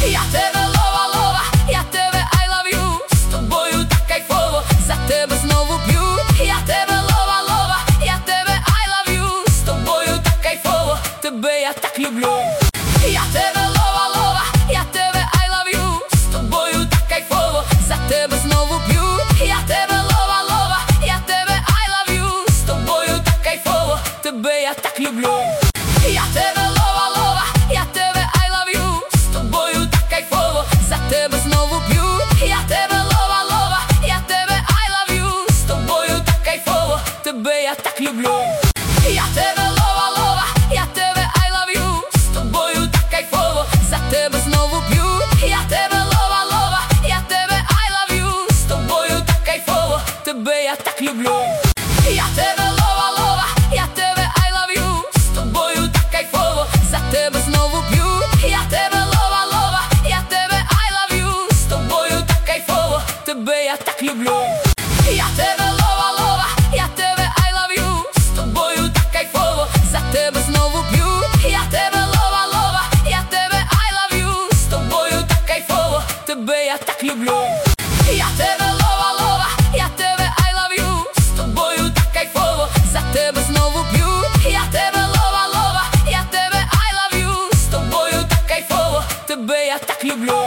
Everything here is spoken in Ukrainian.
Я тебе лова, лова, я тебе I love you. З тобою так кайфово, за тебе знову б'ю. Я тебе лова, лова, я тебе I love you. З тобою так кайфово, тебе я так люблю. Я тебе лова, лова, я тебе I love you. З тобою так кайфово, за тебе знову б'ю. Я тебе лова, лова, я тебе I love you. З тобою так кайфово, тебе я так люблю. Я тебе лова, лова, я тебе I love you. З тобою так кайфово, за тебе знову б'ю. Я тебе лова, лова, я тебе I love you. З тобою так кайфово, тебе я так люблю. Я тебе лова, лова, я тебе I love you. З тобою так кайфово, за тебе знову б'ю. Я тебе лова, лова, я тебе I love you. З тобою так кайфово, тебе я так люблю. Я тебе лова, лова, я тебе I love you. З тобою так кайфово, за тебе знову б'ю. Я тебе лова, лова, я тебе I love you. З тобою так кайфово, тебе я так люблю. Я тебе лова, лова, я тебе I love you. З тобою так кайфово, за тебе знову б'ю. Я тебе лова, лова, я тебе I love you. З тобою так кайфово, тебе я так люблю. Я тебе лова, лова, я тебе I love you. З тобою так кайфово, за тебе знову б'ю. Я тебе лова, лова, я тебе I love you. З тобою так кайфово, тебе я так люблю.